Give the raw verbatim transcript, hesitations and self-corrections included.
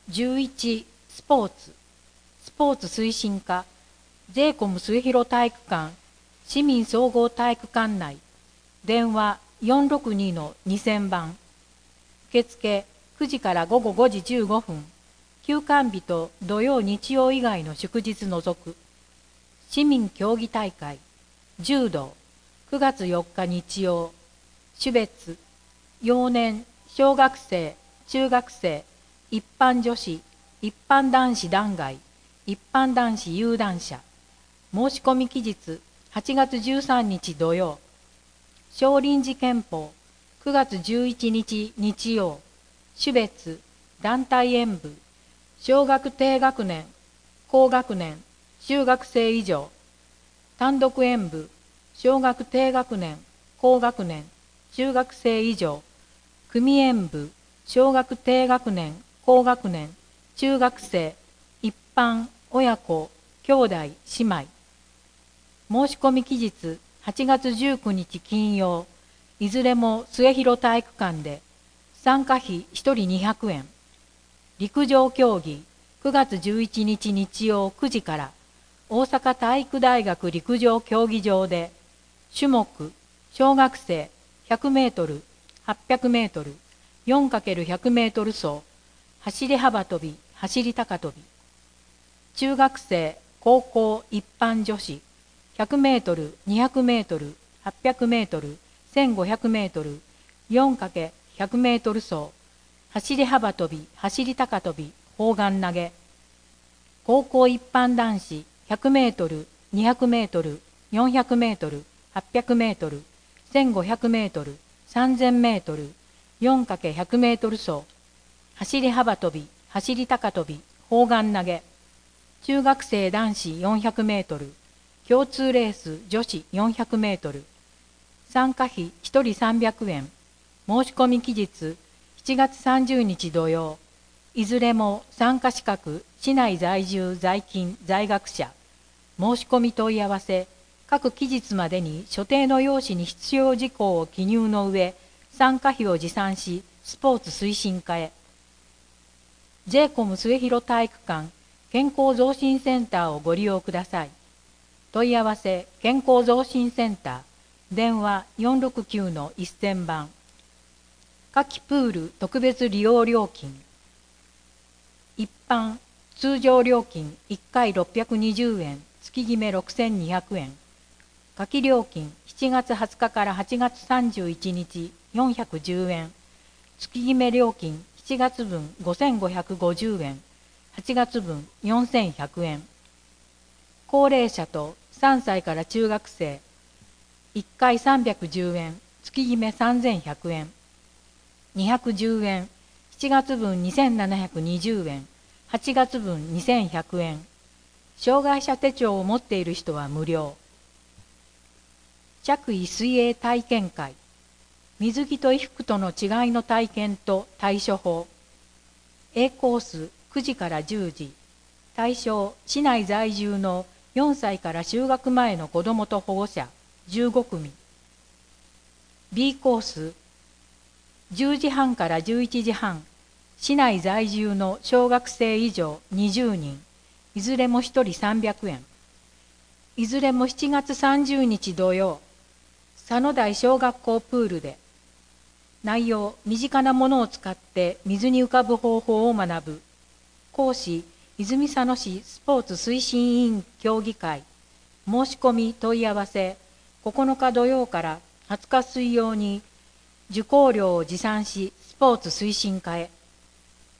じゅういちスポーツスポーツ推進課 ジェイコム 末広体育館市民総合体育館内電話 よんろくにのにせん 番受付くじから午後ごじじゅうごふん休館日と土曜日曜以外の祝日除く市民競技大会柔道くがつよっか日曜種別幼年小学生中学生一般女子一般男子団外一般男子有段者申し込み期日はちがつじゅうさんにち土曜少林寺拳法くがつじゅういちにち日曜種別団体演舞小学低学年高学年中学生以上単独演舞小学低学年高学年中学生以上組演舞小学低学年高学年中学生一般親子兄弟姉妹申し込み期日はちがつじゅうくにち金曜いずれも末広体育館で参加費ひとりにひゃくえん陸上競技くがつじゅういちにち日曜くじから大阪体育大学陸上競技場で種目小学生ひゃくメートルはっぴゃくメートル よんかけるひゃくメートル走走り幅跳び走り高跳び中学生高校一般女子ひゃくメートルにひゃくメートルはっぴゃくメートルせんごひゃくメートル よんかけるひゃくメートル走走り幅跳び走り高跳び砲丸投げ高校一般男子ひゃくメートルにひゃくメートルよんひゃくメートルはっぴゃくメートルせんごひゃくメートルさんぜんメートル よんかけるひゃくメートル走走り幅跳び走り高跳び砲丸投げ中学生男子よんひゃくメートル共通レース女子よんひゃくメートル参加費ひとりさんびゃくえん申し込み期日しちがつさんじゅうにち土曜いずれも参加資格市内在住在勤在学者申し込み問い合わせ各期日までに所定の用紙に必要事項を記入の上参加費を持参しスポーツ推進課へ ジェイコム 末広体育館健康増進センターをご利用ください。問い合わせ健康増進センター電話 よんろくきゅうのせん 番夏季プール特別利用料金一般通常料金いっかいろっぴゃくにじゅうえん月決めろくせんにひゃくえん夏季料金しちがつはつかからはちがつさんじゅういちにちよんひゃくじゅうえん月決め料金しちがつぶんごせんごひゃくごじゅうえんはちがつぶんよんせんひゃくえん高齢者とさんさいから中学生いっかいさんびゃくじゅうえん月決めさんぜんひゃくえんにひゃくじゅうえんしちがつぶんにせんななひゃくにじゅうえんはちがつぶんにせんひゃくえん障害者手帳を持っている人は無料着衣水泳体験会水着と衣服との違いの体験と対処法 A コースくじからじゅうじ対象市内在住のよんさいから就学前の子どもと保護者じゅうごくみ B コースじゅうじはんからじゅういちじはん市内在住の小学生以上にじゅうにんいずれもひとりさんびゃくえんいずれもしちがつさんじゅうにち土曜佐野台小学校プールで内容身近なものを使って水に浮かぶ方法を学ぶ講師泉佐野市スポーツ推進委員協議会申し込み問い合わせここのか土曜からはつか水曜に受講料を持参しスポーツ推進課へ